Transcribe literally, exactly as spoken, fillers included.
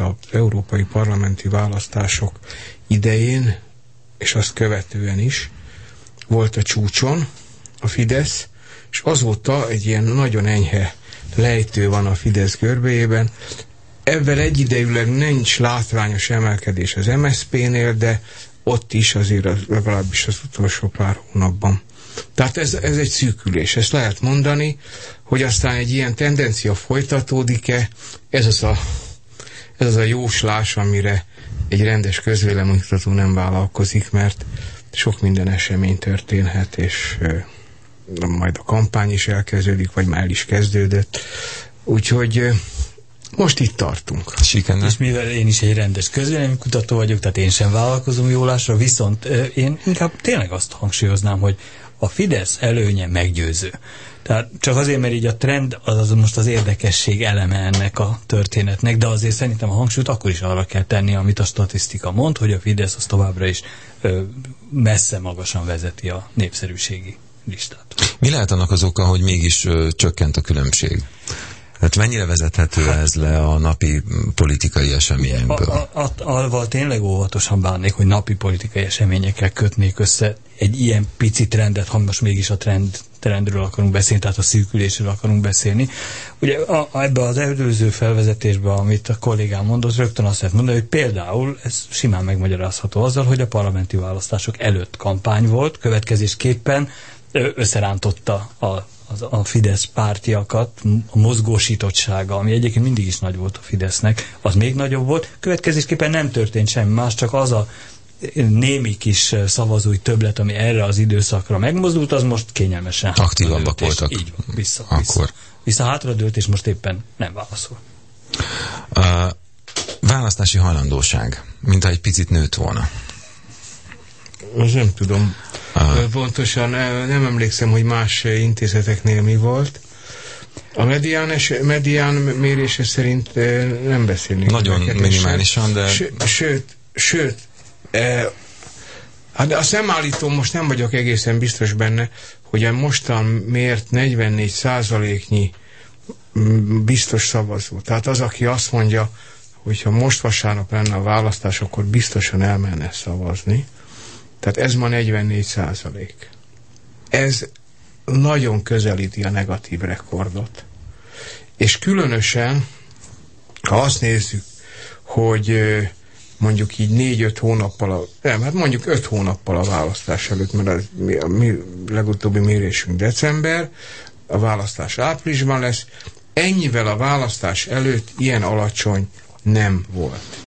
az európai parlamenti választások idején, és azt követően is volt a csúcson a Fidesz, és azóta egy ilyen nagyon enyhe lejtő van a Fidesz görbéjében. Ebben egyidejűleg nincs látványos emelkedés az em es zé pé-nél, de ott is azért az, legalábbis az utolsó pár hónapban. Tehát ez, ez egy szűkülés, ezt lehet mondani, hogy aztán egy ilyen tendencia folytatódik-e, ez az a, ez az a jóslás, amire egy rendes közvéleménykutató nem vállalkozik, mert sok minden esemény történhet, és e, majd a kampány is elkezdődik, vagy már el is kezdődött. Úgyhogy e, most itt tartunk. Sikenne. És mivel én is egy rendes közvéleménykutató vagyok, tehát én sem vállalkozom jólásra, viszont e, én inkább tényleg azt hangsúlyoznám, hogy a Fidesz előnye meggyőző. Tehát csak azért, mert így a trend az, az most az érdekesség eleme ennek a történetnek, de azért szerintem a hangsúlyt akkor is arra kell tenni, amit a statisztika mond, hogy a Fidesz az továbbra is ö, messze magasan vezeti a népszerűségi listát. Mi lehet annak az oka, hogy mégis ö, csökkent a különbség? Hát mennyire vezethető ez le a napi politikai eseményekből? Alval tényleg óvatosan bánnék, hogy napi politikai eseményekkel kötnék össze egy ilyen pici trendet, ha most mégis a trend, trendről akarunk beszélni, tehát a szűkülésről akarunk beszélni. Ugye a, ebbe az előző felvezetésben, amit a kollégám mondott, rögtön azt lehet mondani, hogy például ez simán megmagyarázható azzal, hogy a parlamenti választások előtt kampány volt, következésképpen összerántotta a a Fidesz pártiakat, a mozgósítottsága, ami egyébként mindig is nagy volt a Fidesznek, az még nagyobb volt. Következésképpen nem történt semmi más, csak az a némi kis szavazói többlet, ami erre az időszakra megmozdult, az most kényelmesen aktívabbak voltak. Így van, vissza, Akkor. vissza. Vissza hátradőlt, és most éppen nem válaszol. A választási hajlandóság, mintha egy picit nőtt volna. Az nem tudom. Uh. Pontosan nem emlékszem, hogy más intézeteknél mi volt. A medián, medián mérése szerint nem beszélnék. Nagyon minimálisan, de... Sőt, sőt, eh, hát azt nem állítom, most nem vagyok egészen biztos benne, hogy a mostan mért negyvennégy százaléknyi biztos szavazó. Tehát az, aki azt mondja, hogy ha most vasárnap lenne a választás, akkor biztosan elmenne szavazni. Tehát ez ma negyvennégy százalék. Ez nagyon közelíti a negatív rekordot. És különösen, ha azt nézzük, hogy mondjuk így négy-öt hónappal, a, nem, hát mondjuk öt hónappal a választás előtt, mert az, a mi legutóbbi mérésünk december, a választás áprilisban lesz, ennyivel a választás előtt ilyen alacsony nem volt.